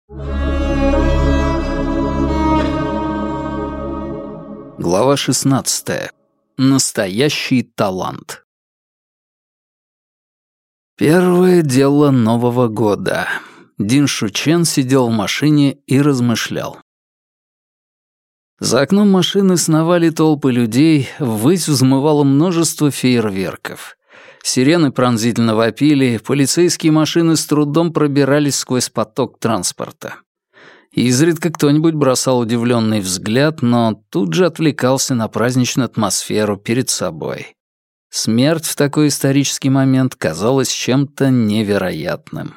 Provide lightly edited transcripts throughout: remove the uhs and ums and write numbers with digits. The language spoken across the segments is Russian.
Глава 16. Настоящий талант. Первое дело Нового года. Дин Шучен сидел в машине и размышлял. За окном машины сновали толпы людей, ввысь взмывало множество фейерверков. Сирены пронзительно вопили, полицейские машины с трудом пробирались сквозь поток транспорта. Изредка кто-нибудь бросал удивленный взгляд, но тут же отвлекался на праздничную атмосферу перед собой. Смерть в такой исторический момент казалась чем-то невероятным.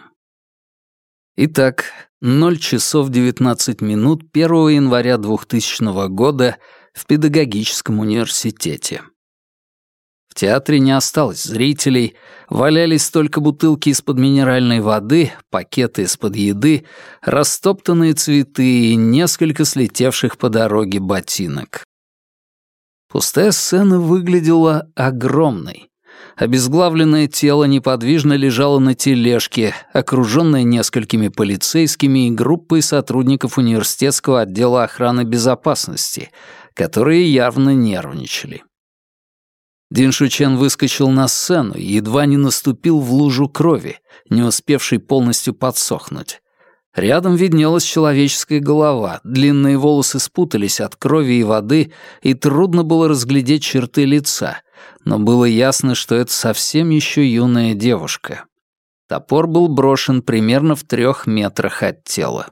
Итак, 0 часов 19 минут 1 января 2000 года в педагогическом университете. В театре не осталось зрителей, валялись только бутылки из-под минеральной воды, пакеты из-под еды, растоптанные цветы и несколько слетевших по дороге ботинок. Пустая сцена выглядела огромной. Обезглавленное тело неподвижно лежало на тележке, окружённое несколькими полицейскими и группой сотрудников университетского отдела охраны безопасности, которые явно нервничали. Дин Шучен выскочил на сцену и едва не наступил в лужу крови, не успевшей полностью подсохнуть. Рядом виднелась человеческая голова, длинные волосы спутались от крови и воды, и трудно было разглядеть черты лица, но было ясно, что это совсем еще юная девушка. Топор был брошен примерно в 3 метрах от тела.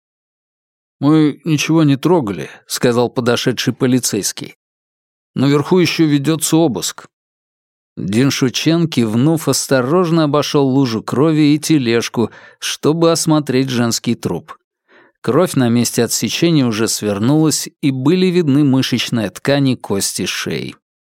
«Мы ничего не трогали», — сказал подошедший полицейский. «Наверху еще ведется обыск». Дин Шучен, кивнув, осторожно обошел лужу крови и тележку, чтобы осмотреть женский труп. Кровь на месте отсечения уже свернулась, и были видны мышечная ткань и кости шеи.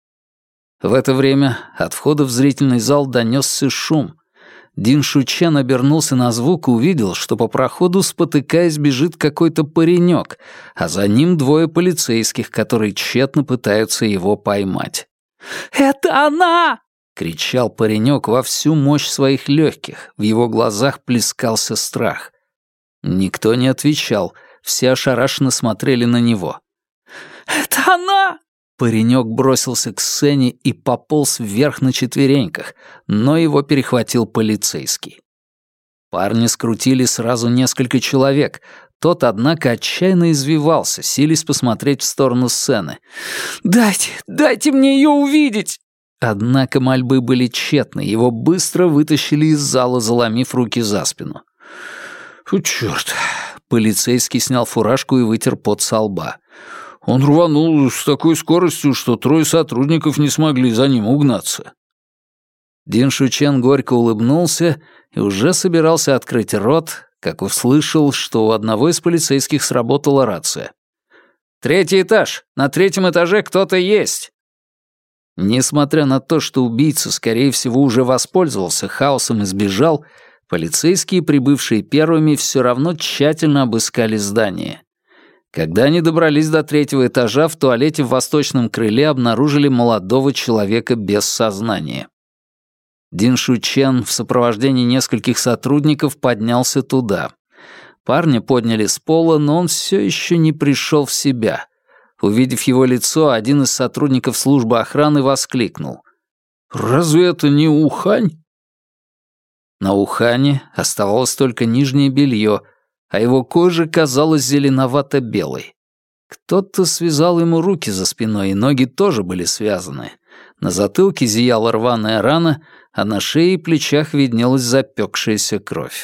В это время от входа в зрительный зал донесся шум. Дин Шучен обернулся на звук и увидел, что по проходу, спотыкаясь, бежит какой-то паренек, а за ним 2 полицейских, которые тщетно пытаются его поймать. «Это она!» — кричал паренек во всю мощь своих легких. В его глазах плескался страх. Никто не отвечал, все ошарашенно смотрели на него. «Это она!» Паренек бросился к сцене и пополз вверх на четвереньках, но его перехватил полицейский. Парня скрутили сразу несколько человек. Тот, однако, отчаянно извивался, силясь посмотреть в сторону сцены. «Дайте мне ее увидеть!» Однако мольбы были тщетны, его быстро вытащили из зала, заломив руки за спину. «Чёрт!» Полицейский снял фуражку и вытер пот со лба. Он рванул с такой скоростью, что 3 сотрудников не смогли за ним угнаться. Дин Шучен горько улыбнулся и уже собирался открыть рот, как услышал, что у одного из полицейских сработала рация. «3-й этаж! На 3-м этаже кто-то есть!» Несмотря на то, что убийца, скорее всего, уже воспользовался хаосом и сбежал, полицейские, прибывшие первыми, все равно тщательно обыскали здание. Когда они добрались до 3-го этажа, в туалете в восточном крыле обнаружили молодого человека без сознания. Дин Шучен в сопровождении нескольких сотрудников поднялся туда. Парня подняли с пола, но он все еще не пришел в себя. Увидев его лицо, один из сотрудников службы охраны воскликнул. «Разве это не Ухань?» На Ухане оставалось только нижнее белье, а его кожа казалась зеленовато-белой. Кто-то связал ему руки за спиной, и ноги тоже были связаны. На затылке зияла рваная рана, а на шее и плечах виднелась запекшаяся кровь.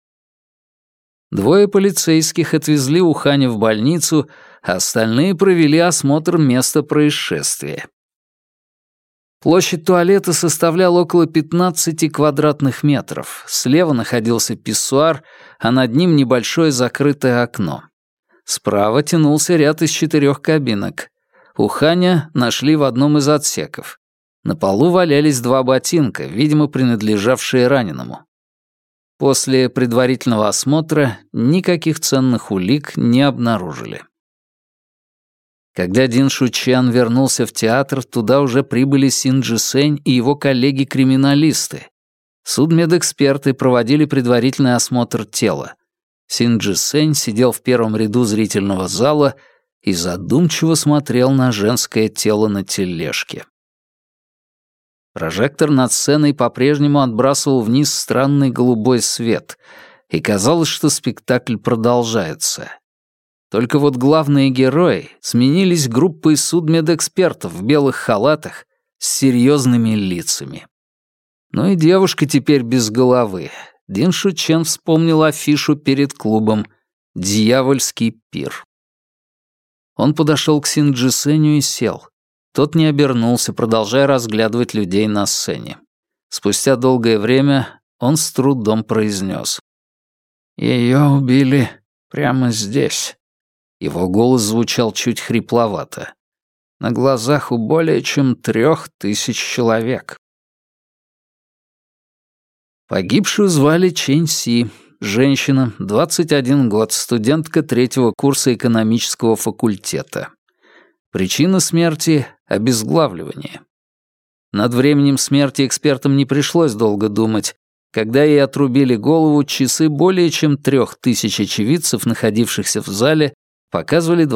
2 полицейских отвезли Уханя в больницу, а остальные провели осмотр места происшествия. Площадь туалета составляла около 15 квадратных метров. Слева находился писсуар, а над ним небольшое закрытое окно. Справа тянулся ряд из 4 кабинок. Уханя нашли в одном из отсеков. На полу валялись 2 ботинка, видимо, принадлежавшие раненому. После предварительного осмотра никаких ценных улик не обнаружили. Когда Дин Шучен вернулся в театр, туда уже прибыли Син Джисень и его коллеги-криминалисты. Судмедэксперты проводили предварительный осмотр тела. Син Джи-сэнь сидел в первом ряду зрительного зала и задумчиво смотрел на женское тело на тележке. Прожектор над сценой по-прежнему отбрасывал вниз странный голубой свет, и казалось, что спектакль продолжается. Только вот главные герои сменились группой судмедэкспертов в белых халатах с серьезными лицами. Ну и девушка теперь без головы. Дин Шучен вспомнил афишу перед клубом «Дьявольский пир». Он подошел к Син Джи-сэню и сел. Тот не обернулся, продолжая разглядывать людей на сцене. Спустя долгое время он с трудом произнес: «Ее убили прямо здесь». Его голос звучал чуть хрипловато. «На глазах у более чем 3000 человек». Погибшую звали Чэнь Си, женщина, 21 год, студентка 3-го курса экономического факультета. Причина смерти — обезглавливание. Над временем смерти экспертам не пришлось долго думать. Когда ей отрубили голову, часы более чем 3000 очевидцев, находившихся в зале, показывали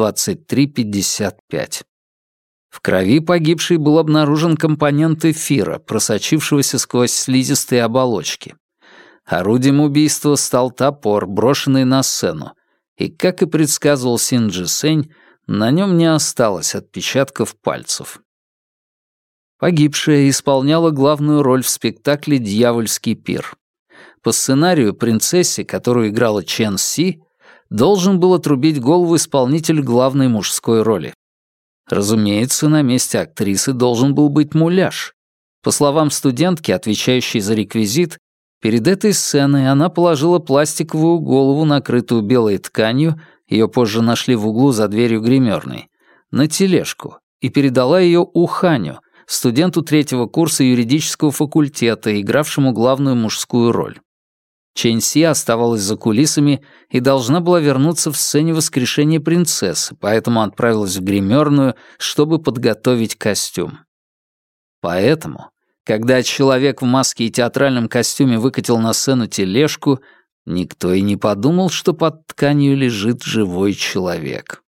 23:55. В крови погибшей был обнаружен компонент эфира, просочившегося сквозь слизистые оболочки. Орудием убийства стал топор, брошенный на сцену, и, как и предсказывал Син Джи-сэнь, на нем не осталось отпечатков пальцев. Погибшая исполняла главную роль в спектакле «Дьявольский пир». По сценарию принцессе, которую играла Чэн Си, должен был отрубить голову исполнитель главной мужской роли. Разумеется, на месте актрисы должен был быть муляж. По словам студентки, отвечающей за реквизит, перед этой сценой она положила пластиковую голову, накрытую белой тканью, ее позже нашли в углу за дверью гримерной, на тележку и передала ее Уханю, студенту 3-го курса юридического факультета, игравшему главную мужскую роль. Чэнь Си оставалась за кулисами и должна была вернуться в сцене воскрешения принцессы, поэтому отправилась в гримерную, чтобы подготовить костюм. Поэтому, когда человек в маске и театральном костюме выкатил на сцену тележку, никто и не подумал, что под тканью лежит живой человек.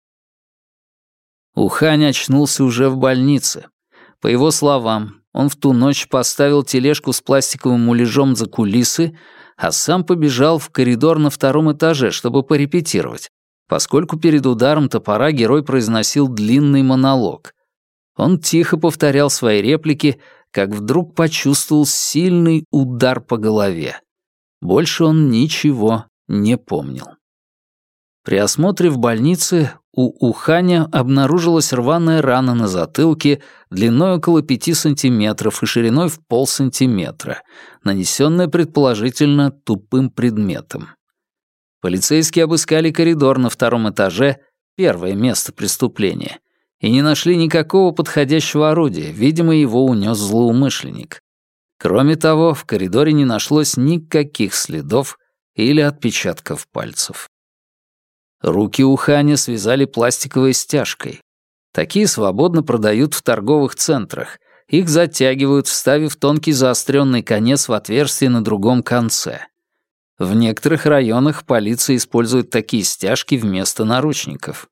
Ухань очнулся уже в больнице. По его словам, он в ту ночь поставил тележку с пластиковым муляжом за кулисы, а сам побежал в коридор на 2-м этаже, чтобы порепетировать, поскольку перед ударом топора герой произносил длинный монолог. Он тихо повторял свои реплики, как вдруг почувствовал сильный удар по голове. Больше он ничего не помнил. При осмотре в больнице у Уханя обнаружилась рваная рана на затылке длиной около 5 сантиметров и шириной в 0,5 сантиметра, нанесенная предположительно тупым предметом. Полицейские обыскали коридор на 2-м этаже, первое место преступления, и не нашли никакого подходящего орудия, видимо, его унес злоумышленник. Кроме того, в коридоре не нашлось никаких следов или отпечатков пальцев. Руки Уханя связали пластиковой стяжкой. Такие свободно продают в торговых центрах. Их затягивают, вставив тонкий заостренный конец в отверстие на другом конце. В некоторых районах полиция использует такие стяжки вместо наручников.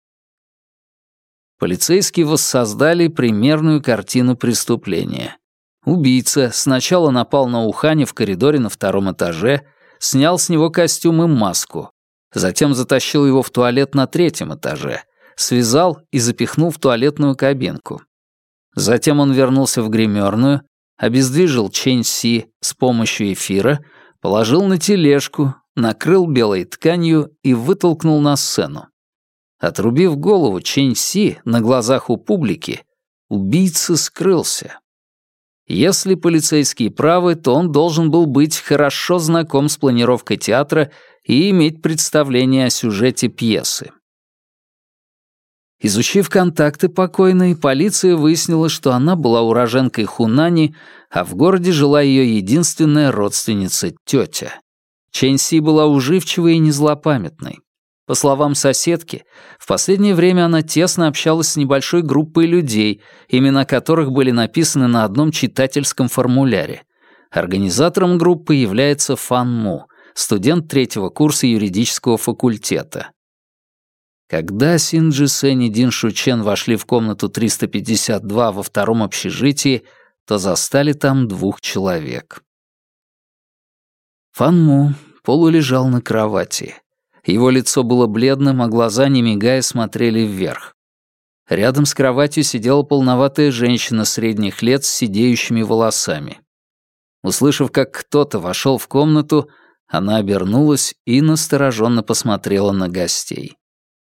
Полицейские воссоздали примерную картину преступления. Убийца сначала напал на Уханя в коридоре на 2-м этаже, снял с него костюм и маску, затем затащил его в туалет на 3-м этаже, связал и запихнул в туалетную кабинку. Затем он вернулся в гримерную, обездвижил Чэнь Си с помощью эфира, положил на тележку, накрыл белой тканью и вытолкнул на сцену. Отрубив голову Чэнь Си на глазах у публики, убийца скрылся. Если полицейские правы, то он должен был быть хорошо знаком с планировкой театра и иметь представление о сюжете пьесы. Изучив контакты покойной, полиция выяснила, что она была уроженкой Хунани, а в городе жила ее единственная родственница, тетя. Чэнь Си была уживчивой и незлопамятной. По словам соседки, в последнее время она тесно общалась с небольшой группой людей, имена которых были написаны на одном читательском формуляре. Организатором группы является Фан Му, студент 3-го курса юридического факультета. Когда Син Джи-сэнь и Дин Шучен вошли в комнату 352 во втором общежитии, то застали там 2 человек. Фан Му полулежал на кровати. Его лицо было бледным, а глаза, не мигая, смотрели вверх. Рядом с кроватью сидела полноватая женщина средних лет с сидеющими волосами. Услышав, как кто-то вошел в комнату, она обернулась и настороженно посмотрела на гостей.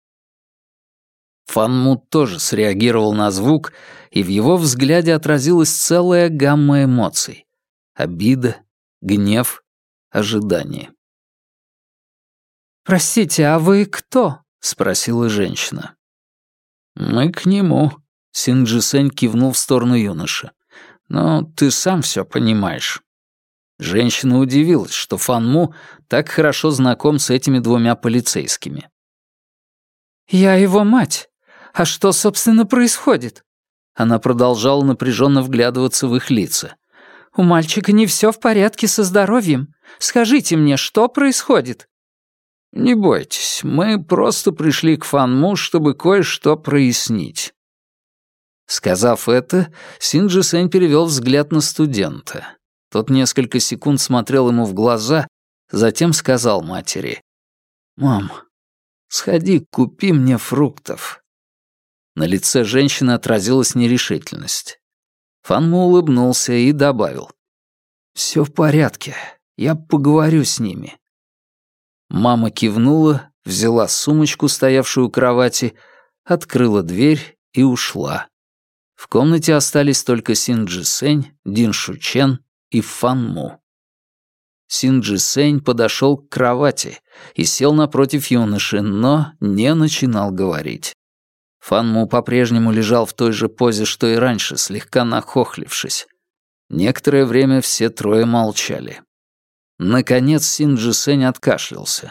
Фан Му тоже среагировал на звук, и в его взгляде отразилась целая гамма эмоций. Обида, гнев, ожидание. «Простите, а вы кто?» — спросила женщина. «Мы к нему», — Син Джи-сэнь кивнул в сторону юноши. «Но ты сам все понимаешь». Женщина удивилась, что Фан Му так хорошо знаком с этими 2 полицейскими. «Я его мать. А что, собственно, происходит?» Она продолжала напряженно вглядываться в их лица. «У мальчика не все в порядке со здоровьем. Скажите мне, что происходит?» «Не бойтесь, мы просто пришли к Фан Му, чтобы кое-что прояснить». Сказав это, Син Джи-сэнь перевел взгляд на студента. Тот несколько секунд смотрел ему в глаза, затем сказал матери: «Мам, сходи, купи мне фруктов». На лице женщины отразилась нерешительность. Фан Му улыбнулся и добавил: «Все в порядке, я поговорю с ними». Мама кивнула, взяла сумочку, стоявшую у кровати, открыла дверь и ушла. В комнате остались только Син Джи-сэнь, Дин Шучен и Фан Му. Син Джи-сэнь подошел к кровати и сел напротив юноши, но не начинал говорить. Фан Му по-прежнему лежал в той же позе, что и раньше, слегка нахохлившись. Некоторое время все 3 молчали. Наконец Син Джи-сэнь откашлялся.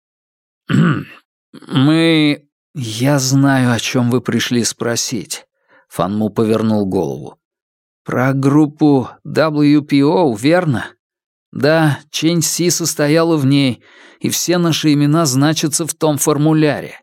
«Мы... Я знаю, о чем вы пришли спросить». Фан Му повернул голову. «Про группу WPO, верно? Да, Чэнь Си состояла в ней, и все наши имена значатся в том формуляре».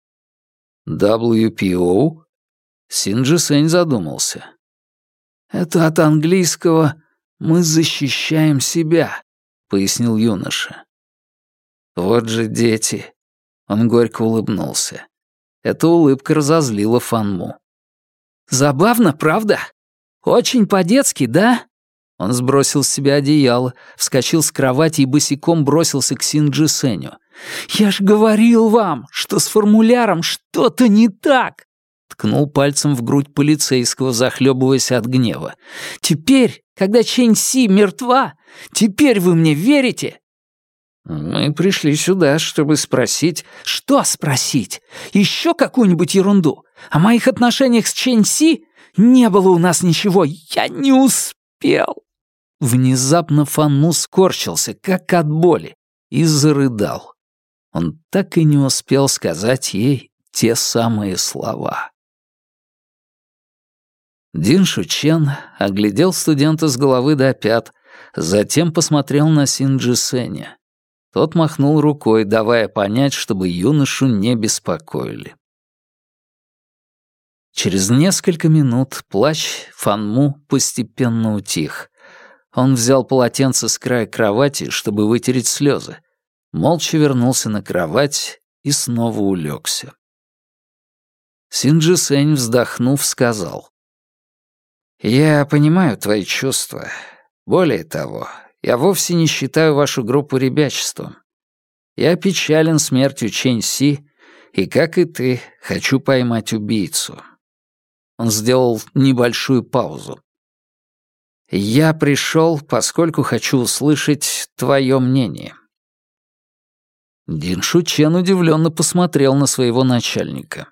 WPO? Син Джи-сэнь задумался. «Это от английского «мы защищаем себя», — пояснил юноша. «Вот же дети!» — он горько улыбнулся. Эта улыбка разозлила Фан Му. «Забавно, правда? Очень по-детски, да?» Он сбросил с себя одеяло, вскочил с кровати и босиком бросился к Син Джи-сэню. «Я ж говорил вам, что с формуляром что-то не так!» Ткнул пальцем в грудь полицейского, захлебываясь от гнева. «Теперь, когда Чэнь Си мертва, теперь вы мне верите?» «Мы пришли сюда, чтобы спросить...» «Что спросить? Еще какую-нибудь ерунду? О моих отношениях с Чэнь Си? Не было у нас ничего, я не успел!» Внезапно Фан Му скорчился, как от боли, и зарыдал. Он так и не успел сказать ей те самые слова. Дин Шучен оглядел студента с головы до пят, затем посмотрел на Син Джи-сэня. Тот махнул рукой, давая понять, чтобы юношу не беспокоили. Через несколько минут плач Фан Му постепенно утих. Он взял полотенце с края кровати, чтобы вытереть слезы, молча вернулся на кровать и снова улегся. Син Джи-сэнь, вздохнув, сказал: «Я понимаю твои чувства. Более того, я вовсе не считаю вашу группу ребячеством. Я опечален смертью Чэнь Си, и, как и ты, хочу поймать убийцу». Он сделал небольшую паузу. «Я пришел, поскольку хочу услышать твое мнение». Дин Шучен удивленно посмотрел на своего начальника.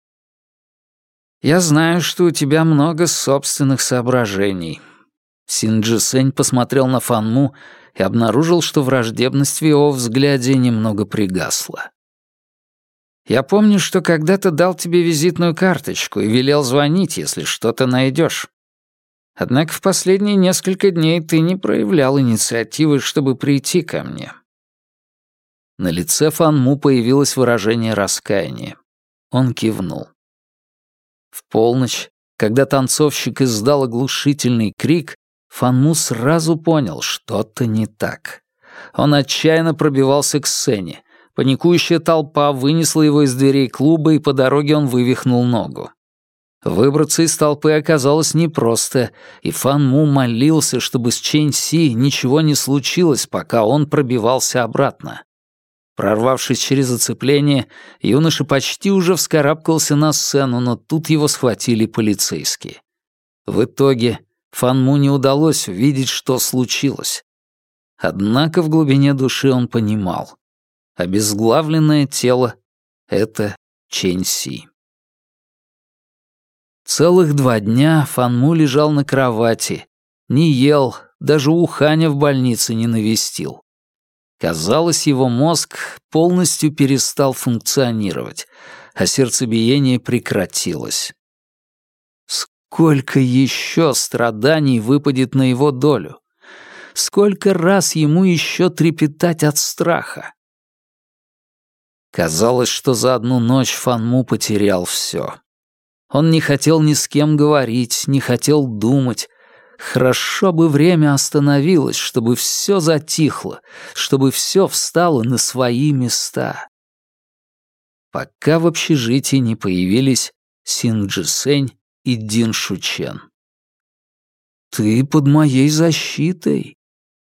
«Я знаю, что у тебя много собственных соображений». Син Джи-сэнь посмотрел на Фан Му и обнаружил, что враждебность в его взгляде немного пригасла. «Я помню, что когда-то дал тебе визитную карточку и велел звонить, если что-то найдешь. Однако в последние несколько дней ты не проявлял инициативы, чтобы прийти ко мне. На лице Фан Му появилось выражение раскаяния. Он кивнул. В полночь, когда танцовщик издал оглушительный крик, Фан Му сразу понял, что-то не так. Он отчаянно пробивался к сцене. Паникующая толпа вынесла его из дверей клуба, и по дороге он вывихнул ногу. Выбраться из толпы оказалось непросто, и Фан Му молился, чтобы с Чэнь Си ничего не случилось, пока он пробивался обратно. Прорвавшись через оцепление, юноша почти уже вскарабкался на сцену, но тут его схватили полицейские. В итоге Фан Му не удалось увидеть, что случилось. Однако в глубине души он понимал. Обезглавленное тело — это Чэнь Си. Целых 2 дня Фан Му лежал на кровати, не ел, даже Уханя в больнице не навестил. Казалось, его мозг полностью перестал функционировать, а сердцебиение прекратилось. Сколько еще страданий выпадет на его долю? Сколько раз ему еще трепетать от страха? Казалось, что за одну ночь Фан Му потерял все. Он не хотел ни с кем говорить, не хотел думать. Хорошо бы время остановилось, чтобы все затихло, чтобы все встало на свои места. Пока в общежитии не появились Син Джисэнь и Дин Шучен. «Ты под моей защитой».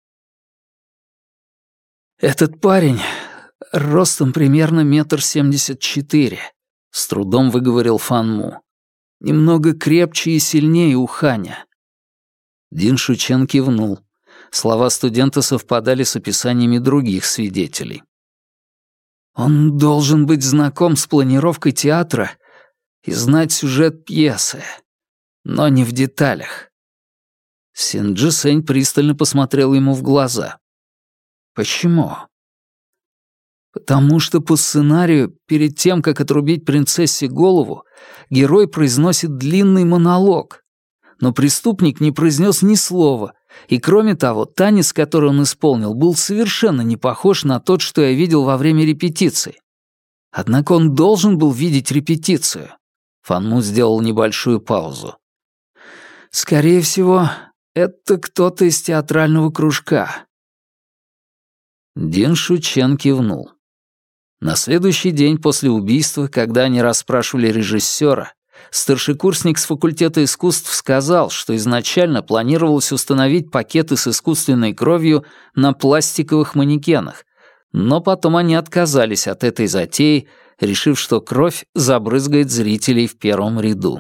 «Этот парень ростом примерно 1,74 м», — с трудом выговорил Фан Му. «Немного крепче и сильнее Уханя». Дин Шучен кивнул. Слова студента совпадали с описаниями других свидетелей. «Он должен быть знаком с планировкой театра и знать сюжет пьесы, но не в деталях». Син Джисэнь пристально посмотрел ему в глаза. «Почему?» «Потому что по сценарию, перед тем, как отрубить принцессе голову, герой произносит длинный монолог, но преступник не произнес ни слова, и, кроме того, танец, который он исполнил, был совершенно не похож на тот, что я видел во время репетиции. Однако он должен был видеть репетицию». Фан Му сделал небольшую паузу. «Скорее всего, это кто-то из театрального кружка». Дин Шучен кивнул. На следующий день после убийства, когда они расспрашивали режиссера, старшекурсник с факультета искусств сказал, что изначально планировалось установить пакеты с искусственной кровью на пластиковых манекенах, но потом они отказались от этой затеи, решив, что кровь забрызгает зрителей в первом ряду.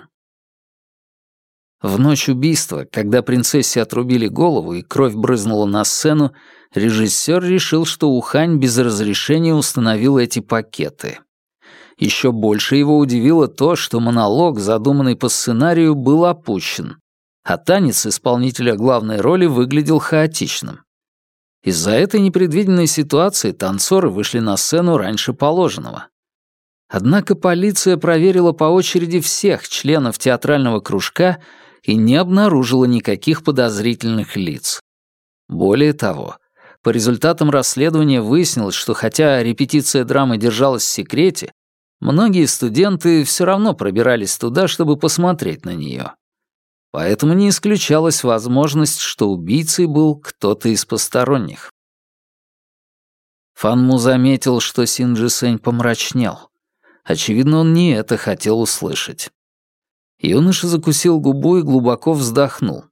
В ночь убийства, когда принцессе отрубили голову и кровь брызнула на сцену, режиссер решил, что Ухань без разрешения установил эти пакеты. Еще больше его удивило то, что монолог, задуманный по сценарию, был опущен, а танец исполнителя главной роли выглядел хаотичным. Из-за этой непредвиденной ситуации танцоры вышли на сцену раньше положенного. Однако полиция проверила по очереди всех членов театрального кружка и не обнаружила никаких подозрительных лиц. Более того, по результатам расследования выяснилось, что хотя репетиция драмы держалась в секрете, многие студенты все равно пробирались туда, чтобы посмотреть на нее. Поэтому не исключалась возможность, что убийцей был кто-то из посторонних. Фан Му заметил, что Син Джисэнь помрачнел. Очевидно, он не это хотел услышать. Юноша закусил губу и глубоко вздохнул.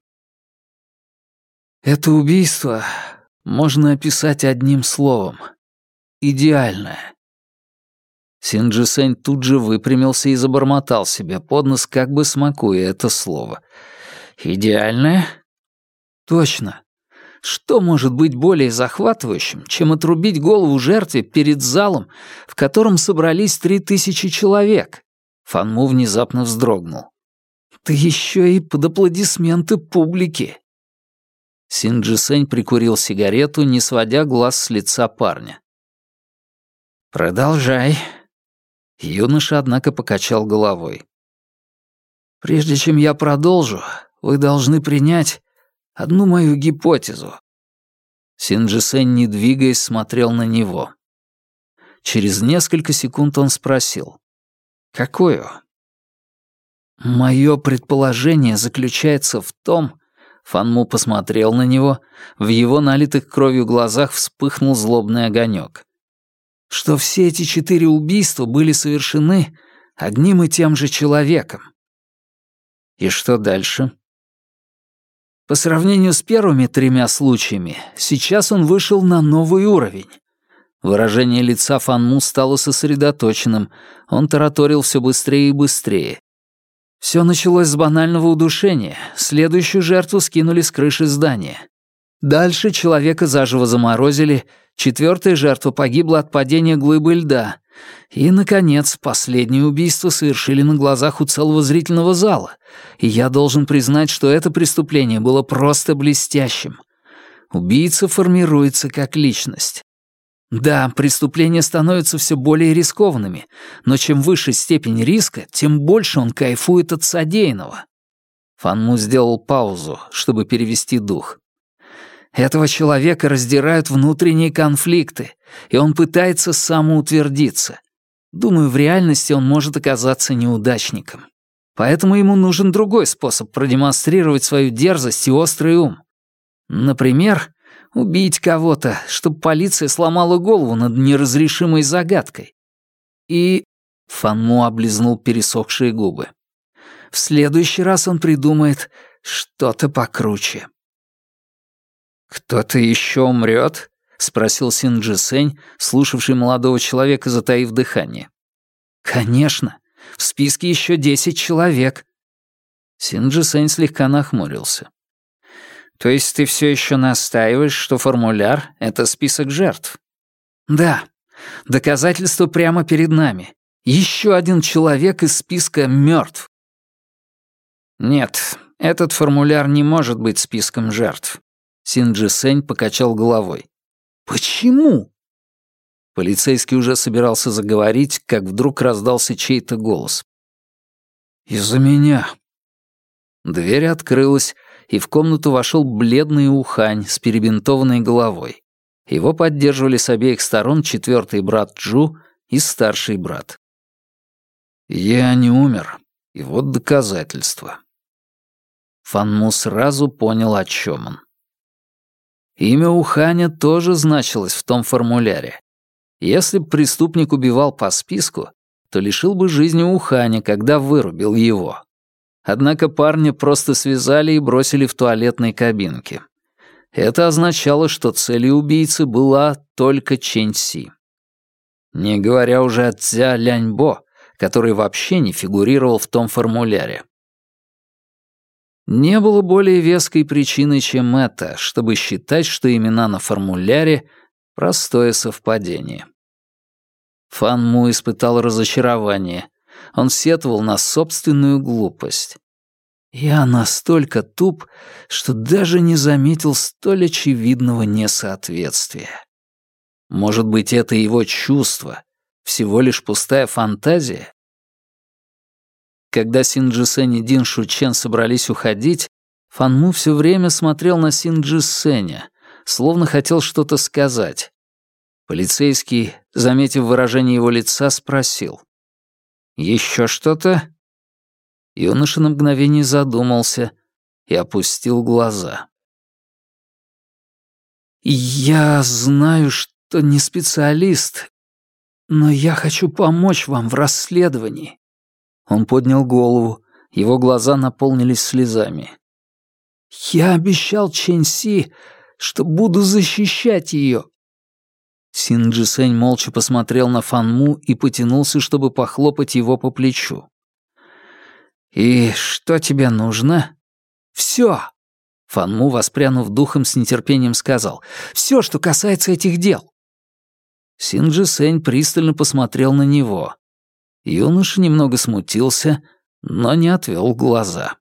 «Это убийство можно описать одним словом. Идеальное». Син Джисэнь тут же выпрямился и забормотал себе под нос, как бы смакуя это слово. «Идеальное?» «Точно. Что может быть более захватывающим, чем отрубить голову жертве перед залом, в котором собрались 3000 человек?» Фан Му внезапно вздрогнул. «Да еще и под аплодисменты публики». Син Джисэнь прикурил сигарету, не сводя глаз с лица парня. «Продолжай». Юноша, однако, покачал головой. «Прежде чем я продолжу, вы должны принять одну мою гипотезу». Син Джисэнь, не двигаясь, смотрел на него. Через несколько секунд он спросил. «Какую?» «Мое предположение заключается в том...» Фанму посмотрел на него, в его налитых кровью глазах вспыхнул злобный огонек. «Что все эти 4 убийства были совершены одним и тем же человеком». «И что дальше?» «По сравнению с первыми 3 случаями, сейчас он вышел на новый уровень». Выражение лица Фанму стало сосредоточенным, он тараторил все быстрее и быстрее. Все началось с банального удушения, следующую жертву скинули с крыши здания. Дальше человека заживо заморозили, 4-я жертва погибла от падения глыбы льда. И, наконец, последнее убийство совершили на глазах у целого зрительного зала. И я должен признать, что это преступление было просто блестящим. Убийца формируется как личность. Да, преступления становятся все более рискованными, но чем выше степень риска, тем больше он кайфует от содеянного. Фанму сделал паузу, чтобы перевести дух. Этого человека раздирают внутренние конфликты, и он пытается самоутвердиться. Думаю, в реальности он может оказаться неудачником. Поэтому ему нужен другой способ продемонстрировать свою дерзость и острый ум. Например, убить кого-то, чтобы полиция сломала голову над неразрешимой загадкой. И... Фанму облизнул пересохшие губы. В следующий раз он придумает что-то покруче. «Кто-то еще умрет?» — спросил Синджи Сэнь, слушавший молодого человека, затаив дыхание. «Конечно. В списке еще 10 человек». Синджи Сэнь слегка нахмурился. «То есть ты все еще настаиваешь, что формуляр — это список жертв?» «Да. Доказательство прямо перед нами. Еще один человек из списка мертв». «Нет, этот формуляр не может быть списком жертв». Синджи Сэнь покачал головой. «Почему?» Полицейский уже собирался заговорить, как вдруг раздался чей-то голос. «Из-за меня». Дверь открылась, и в комнату вошел бледный ухань с перебинтованной головой. Его поддерживали с обеих сторон 4-й брат Джу и старший брат. «Я не умер, и вот доказательства». Фанму сразу понял, о чем он. Имя Уханя тоже значилось в том формуляре. Если бы преступник убивал по списку, то лишил бы жизни Уханя, когда вырубил его. Однако парня просто связали и бросили в туалетной кабинке. Это означало, что целью убийцы была только Чэнь Си. Не говоря уже о Цзя Ляньбо, который вообще не фигурировал в том формуляре. Не было более веской причины, чем это, чтобы считать, что имена на формуляре — простое совпадение. Фанму испытал разочарование. Он сетовал на собственную глупость. Я настолько туп, что даже не заметил столь очевидного несоответствия. Может быть, это его чувство, всего лишь пустая фантазия? Когда Синджи Сэнь и Дин Шучен собрались уходить, Фанму все время смотрел на Синджи Сэня, словно хотел что-то сказать. Полицейский, заметив выражение его лица, спросил. «Еще что-то?» Юноша на мгновение задумался и опустил глаза. «Я знаю, что не специалист, но я хочу помочь вам в расследовании». Он поднял голову, его глаза наполнились слезами. «Я обещал Чэнь Си, что буду защищать ее». Синджи Сэнь молча посмотрел на Фанму и потянулся, чтобы похлопать его по плечу. «И что тебе нужно?» «Всё!» Фанму, воспрянув духом, с нетерпением сказал. «Всё, что касается этих дел!» Синджи Сэнь пристально посмотрел на него. Юноша немного смутился, но не отвел глаза.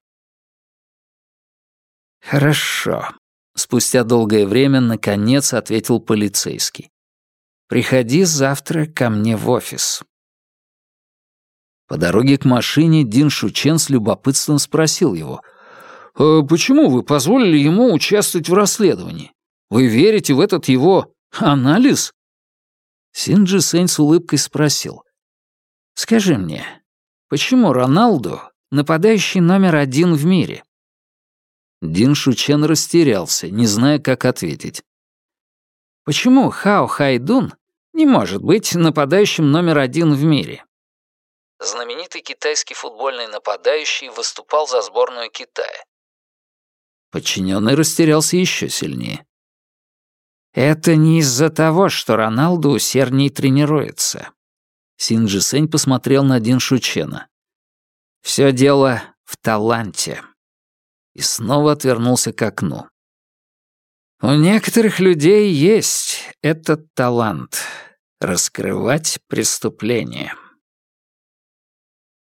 «Хорошо», — спустя долгое время наконец ответил полицейский. «Приходи завтра ко мне в офис». По дороге к машине Дин Шучен с любопытством спросил его. «Почему вы позволили ему участвовать в расследовании? Вы верите в этот его анализ?» Син Джисень с улыбкой спросил. «Скажи мне, почему Роналду нападающий номер 1 в мире?» Дин Шучен растерялся, не зная, как ответить. «Почему Хао Хайдун не может быть нападающим номер 1 в мире?» Знаменитый китайский футбольный нападающий выступал за сборную Китая. Подчиненный растерялся еще сильнее. «Это не из-за того, что Роналду усердней тренируется». Син Джисень посмотрел на Дин Шучена. «Все дело в таланте». И снова отвернулся к окну. «У некоторых людей есть этот талант — раскрывать преступления».